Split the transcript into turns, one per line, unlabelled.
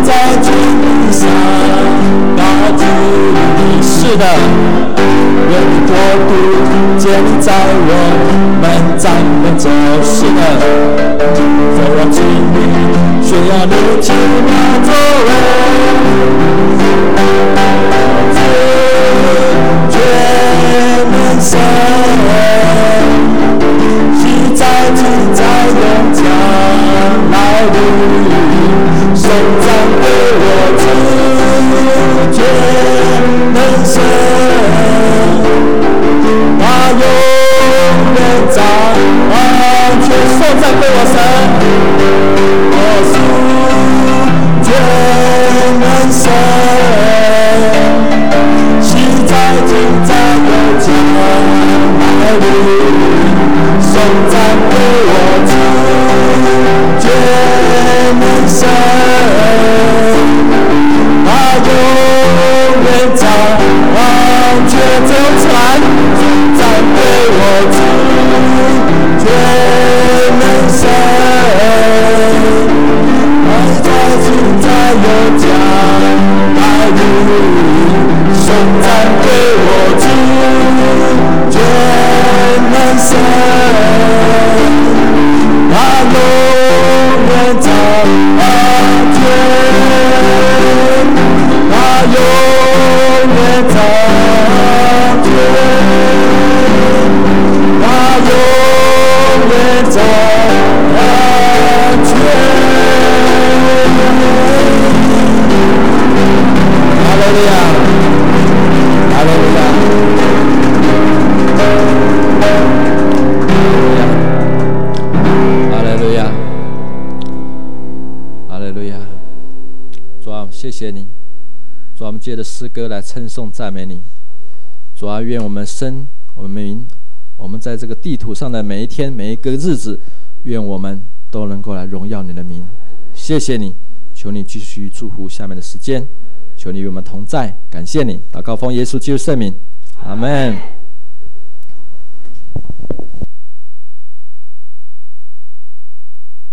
在君上高举你。是的，愿你国度建立在我们掌门中。是的，在我经历需要你奇妙作为。全能神，昔在今在永将来临，伸张给我主，全能神，他永远掌完全受赞给我神，我是全能神。在今在有将来临，颂赞给我主，全能神，他永远掌完全走出来，颂赞给我主，全能神，在今在有将来临。颂赞给我主，全能神，他永远掌权，他永远掌权，他永远掌权。哈利路亚。哈利路亚，哈利路亚，哈利路亚。主啊，谢谢你。主啊，我们借着诗歌来称颂赞美你。主啊，愿我们身、我们名、我们在这个地图上的每一天、每一个日子，愿我们都能够来荣耀你的名。谢谢你，求你继续祝福下面的时间。求你与我们同在，感谢你，祷告奉耶稣基督圣名，阿们。